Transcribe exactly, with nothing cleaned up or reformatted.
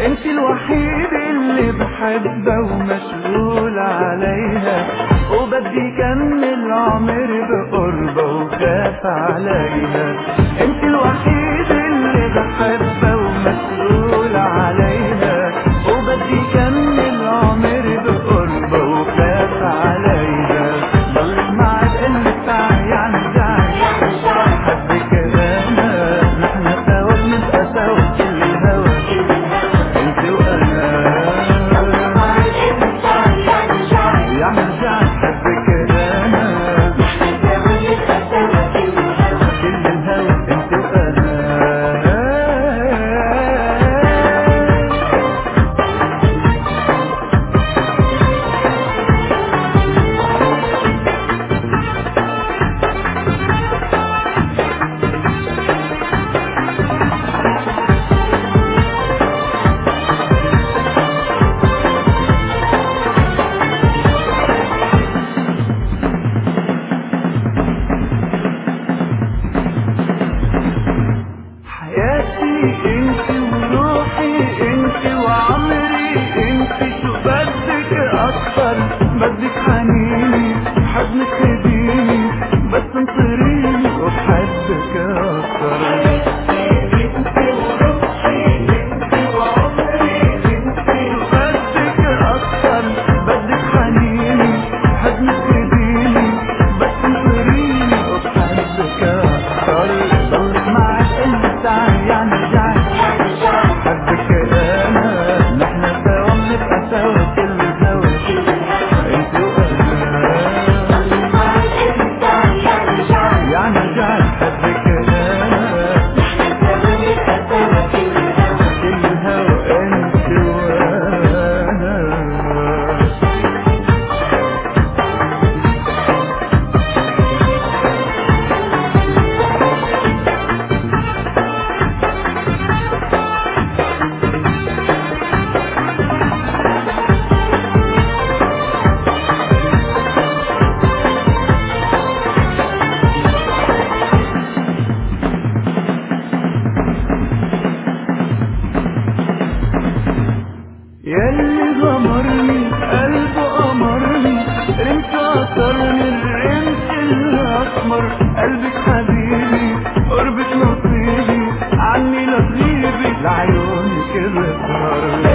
انت الوحيد اللي بحبها ومشغول عليها، وبدي كمل عمري بقربة وخاف عليها. انت الوحيد اللي بحبها ومشغول عليها، وبدي كمل عمري بقربة وخاف عليها. ضلك معك قلك تعي يعني تعي حبك انا، نحن سوا بنبقى سوا كل الهوى انت وانا. يعني رجعت حبك انا، كل الهوى انت وانا. حياتي انت وروحي انت وعمري انت، شو بدك اكتر؟ بدك حنيني حضنك خديني بس انطريني وبحبك اكتر. حياتي انت وروحي انت وعمري انت، شو بدك اكتر؟ بدك حنيني حضنك خديني بس انطريني وبحبك اكتر. ضلك معك انت يعني جاي حبك انا، نحن سوا بنبقى سوا كل الهوى انت وانا. يعني جاي حبك انا، كل الهوى انت وانا. ياللي غمرني قلبه أمرني، رمش عطرني الرمش الأسمر. قلبك حبيبي قربك نصيبي، عني لا تغيبي لعيونك بسهر.